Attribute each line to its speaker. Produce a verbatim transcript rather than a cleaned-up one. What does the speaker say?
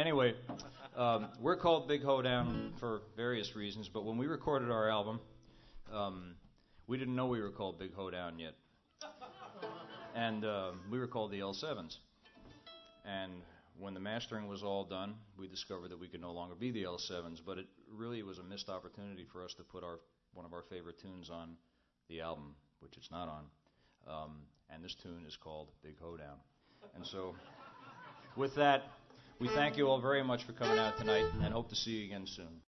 Speaker 1: Anyway, um, we're called Big Hoedown for various reasons, but when we recorded our album, um, we didn't know we were called Big Hoedown yet. And um, we were called the L sevens. And when the mastering was all done, we discovered that we could no longer be the L sevens, but it really was a missed opportunity for us to put our one of our favorite tunes on the album, which it's not on. Um, and this tune is called Big Hoedown. And so, with that, we thank you all very much for coming out tonight and hope to see you again soon.